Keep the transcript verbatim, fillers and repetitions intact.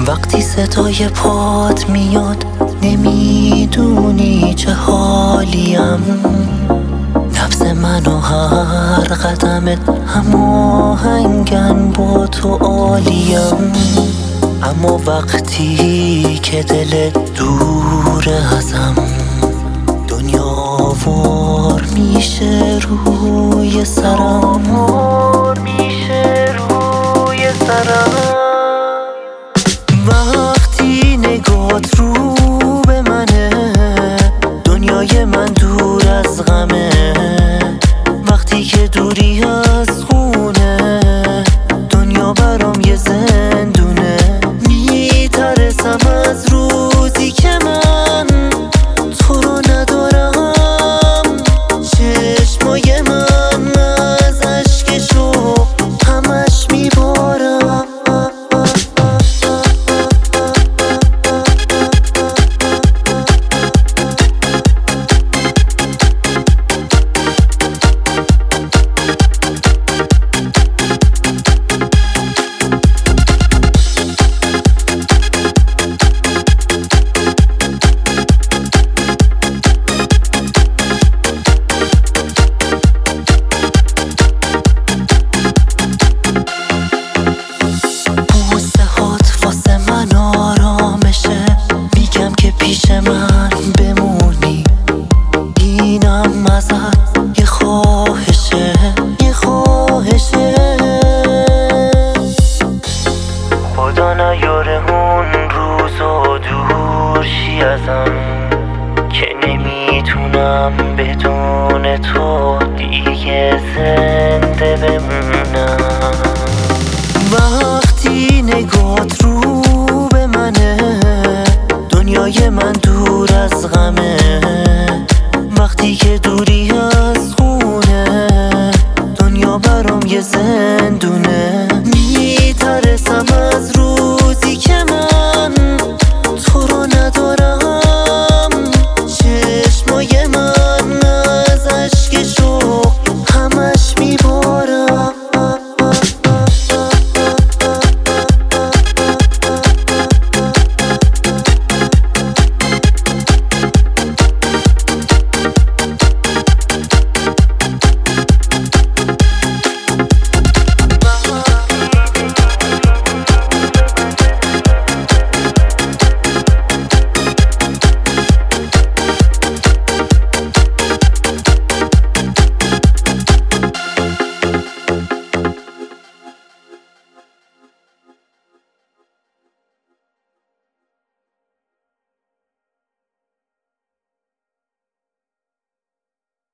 وقتی صدای پات میاد نمیدونی چه حالیم، نفس من و هر قدمت هماهنگن با تو عالیم. اما وقتی که دلت دور ازم، دنیا وار میشه روی سرم، وار میشه روی سرم. وقتی نگات رو به منه، دنیای من دور از غمه. وقتی که دوری از خونه، دنیا برام یه زندونه. میترسم از روزی که من تو رو ندارم. چشمای من از اشک شوق همش میبارم. پیش من بمونی، اینم ازت یه خواهشه، یه خواهشه. خدا نیاره اون روز و دور شی ازم، که نمیتونم بدون تو دیگه زنده بمونم. وقتی نگات رو به منه، دنیای من دور از غمه.